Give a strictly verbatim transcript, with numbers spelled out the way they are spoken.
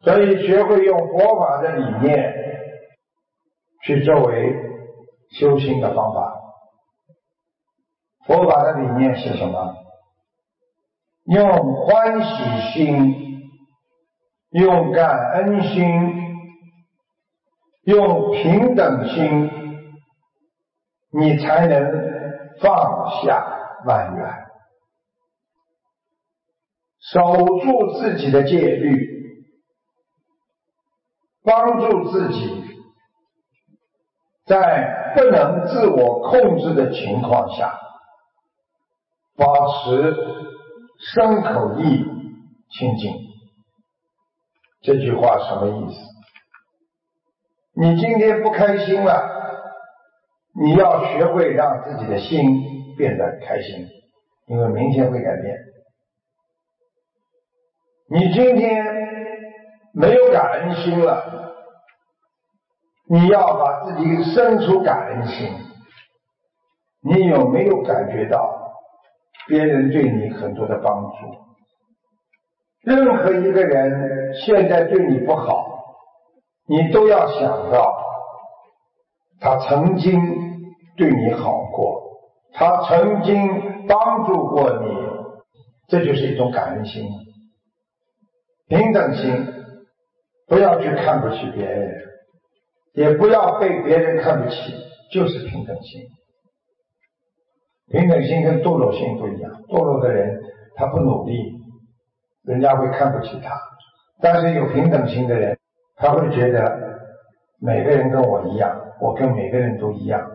所以学会用佛法的理念去作为修心的方法。佛法的理念是什么？用欢喜心，用感恩心，用平等心，你才能放下万缘，守住自己的戒律，帮助自己在不能自我控制的情况下保持身口意清净。这句话什么意思？你今天不开心了，你要学会让自己的心变得开心，因为明天会改变。你今天没有感恩心了，你要把自己生出感恩心。你有没有感觉到别人对你很多的帮助？任何一个人现在对你不好，你都要想到他曾经对你好过，他曾经帮助过你，这就是一种感恩心。平等心，不要去看不起别人，也不要被别人看不起，就是平等心。平等心跟堕落心不一样，堕落的人他不努力，人家会看不起他，但是有平等心的人，他会觉得每个人跟我一样，我跟每个人都一样，